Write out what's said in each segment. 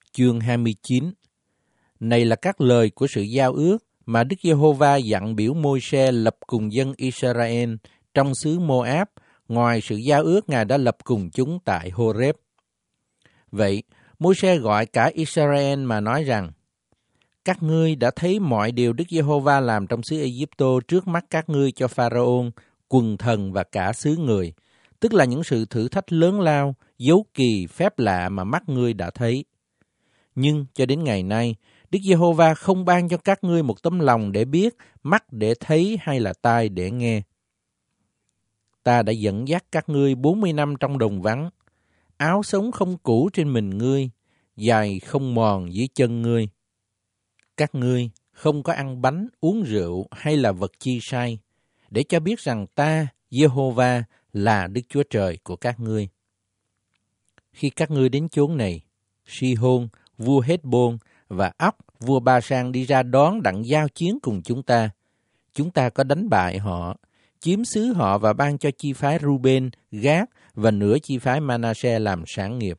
chương 29. Này là các lời của sự giao ước mà Đức Giê-hô-va dặn biểu Môi-se lập cùng dân Israel trong xứ Mô-áp, ngoài sự giao ước Ngài đã lập cùng chúng tại Hô-rép. Vậy, Môi-se gọi cả Israel mà nói rằng: Các ngươi đã thấy mọi điều Đức Giê-hô-va làm trong xứ Ê-díp-tô trước mắt các ngươi cho Pha-ra-ôn, quần thần và cả xứ người, tức là những sự thử thách lớn lao, dấu kỳ, phép lạ mà mắt ngươi đã thấy. Nhưng cho đến ngày nay, Đức Giê-hô-va không ban cho các ngươi một tấm lòng để biết, mắt để thấy hay là tai để nghe. Ta đã dẫn dắt các ngươi 40 năm trong đồng vắng, áo sống không cũ trên mình ngươi, giày không mòn dưới chân ngươi. Các ngươi không có ăn bánh, uống rượu hay là vật chi sai, để cho biết rằng ta, Giê-hô-va, là Đức Chúa Trời của các ngươi. Khi các ngươi đến chốn này, Si-hôn, vua Hét-bôn và Óc, vua Ba-sang đi ra đón đặng giao chiến cùng chúng ta có đánh bại họ, chiếm xứ họ và ban cho chi phái Ru-ben, Gát và nửa chi phái Ma-na-se làm sản nghiệp.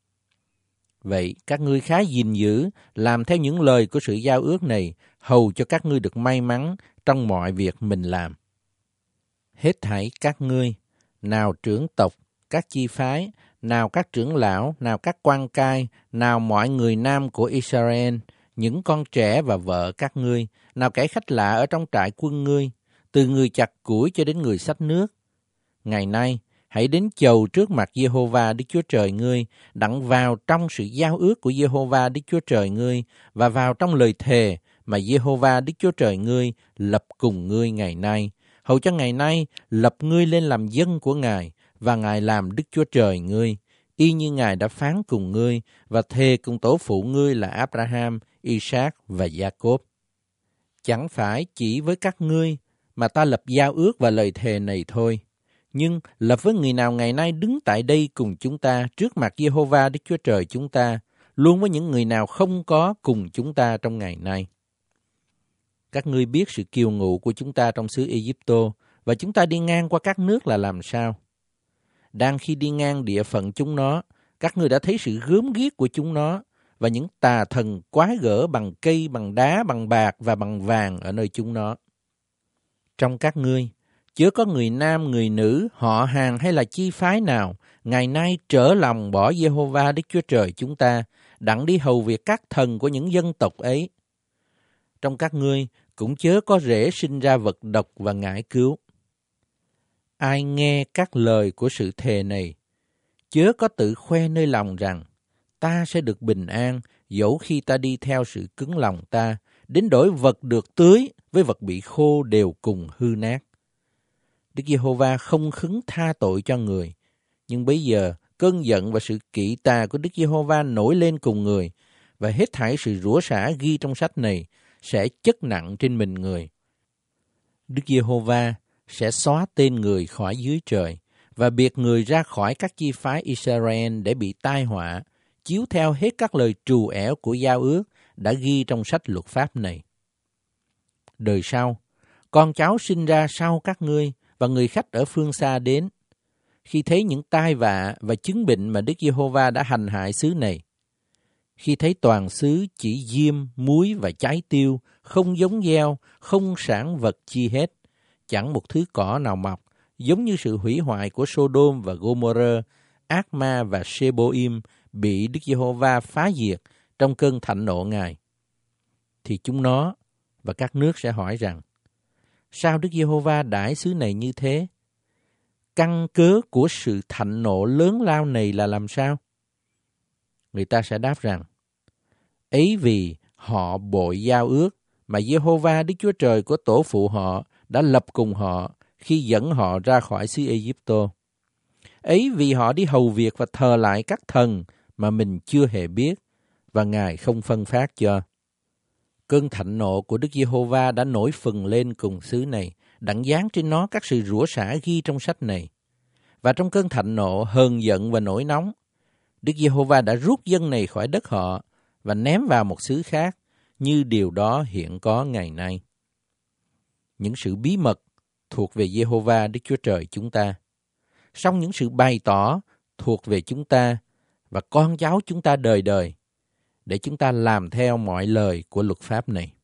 Vậy các ngươi khá gìn giữ, làm theo những lời của sự giao ước này, hầu cho các ngươi được may mắn trong mọi việc mình làm. Hết thảy các ngươi, nào trưởng tộc, các chi phái, nào các trưởng lão, nào các quan cai, nào mọi người nam của Israel, những con trẻ và vợ các ngươi, nào kẻ khách lạ ở trong trại quân ngươi, từ người chặt củi cho đến người xách nước. Ngày nay, hãy đến chầu trước mặt Giê-hô-va Đức Chúa Trời ngươi, đặng vào trong sự giao ước của Giê-hô-va Đức Chúa Trời ngươi, và vào trong lời thề mà Giê-hô-va Đức Chúa Trời ngươi lập cùng ngươi ngày nay, hầu cho ngày nay lập ngươi lên làm dân của Ngài, và Ngài làm Đức Chúa Trời ngươi, y như Ngài đã phán cùng ngươi, và thề cùng tổ phụ ngươi là Abraham, Isaac và Gia-cốp. Chẳng phải chỉ với các ngươi mà ta lập giao ước và lời thề này thôi, nhưng lập với người nào ngày nay đứng tại đây cùng chúng ta trước mặt Giê-hô-va Đức Chúa Trời chúng ta, luôn với những người nào không có cùng chúng ta trong ngày nay. Các ngươi biết sự kiêu ngụ của chúng ta trong xứ Ê-díp-tô, và chúng ta đi ngang qua các nước là làm sao. Đang khi đi ngang địa phận chúng nó, các ngươi đã thấy sự gớm ghiếc của chúng nó, và những tà thần quái gở bằng cây, bằng đá, bằng bạc và bằng vàng ở nơi chúng nó. Trong các ngươi, chớ có người nam, người nữ, họ hàng hay là chi phái nào, ngày nay trở lòng bỏ Giê-hô-va Đức Chúa Trời chúng ta, đặng đi hầu việc các thần của những dân tộc ấy. Trong các ngươi cũng chớ có rễ sinh ra vật độc và ngải cứu. Ai nghe các lời của sự thề này, chớ có tự khoe nơi lòng rằng, ta sẽ được bình an, dẫu khi ta đi theo sự cứng lòng ta, đến đổi vật được tưới với vật bị khô đều cùng hư nát. Đức Giê-hô-va không khứng tha tội cho người, nhưng bây giờ cơn giận và sự kỵ tà của Đức Giê-hô-va nổi lên cùng người, và hết thảy sự rủa xả ghi trong sách này sẽ chất nặng trên mình người. Đức Giê-hô-va sẽ xóa tên người khỏi dưới trời, và biệt người ra khỏi các chi phái Israel để bị tai họa, chiếu theo hết các lời trù ẻo của giao ước đã ghi trong sách luật pháp này. Đời sau, con cháu sinh ra sau các ngươi và người khách ở phương xa đến, khi thấy những tai vạ và chứng bệnh mà Đức Giê-hô-va đã hành hại xứ này, khi thấy toàn xứ chỉ diêm, muối và trái tiêu, không giống gieo, không sản vật chi hết, chẳng một thứ cỏ nào mọc, giống như sự hủy hoại của Sô-đôm và Gô-mô-rơ, Ác-ma và Sê-bô-im bị Đức Giê-hô-va phá diệt trong cơn thạnh nộ Ngài. Thì chúng nó và các nước sẽ hỏi rằng, sao Đức Giê-hô-va đãi xứ này như thế? Căn cớ của sự thạnh nộ lớn lao này là làm sao? Người ta sẽ đáp rằng, ấy vì họ bội giao ước mà Giê-hô-va Đức Chúa Trời của tổ phụ họ đã lập cùng họ khi dẫn họ ra khỏi xứ Ê-díp-tô. Ấy vì họ đi hầu việc và thờ lại các thần mà mình chưa hề biết, và Ngài không phân phát cho. Cơn thạnh nộ của Đức Giê-hô-va đã nổi phừng lên cùng xứ này, đặng giáng trên nó các sự rủa xả ghi trong sách này. Và trong cơn thạnh nộ, hờn giận và nổi nóng, Đức Giê-hô-va đã rút dân này khỏi đất họ và ném vào một xứ khác, như điều đó hiện có ngày nay. Những sự bí mật thuộc về Giê-hô-va Đức Chúa Trời chúng ta, song những sự bày tỏ thuộc về chúng ta và con cháu chúng ta đời đời, để chúng ta làm theo mọi lời của luật pháp này.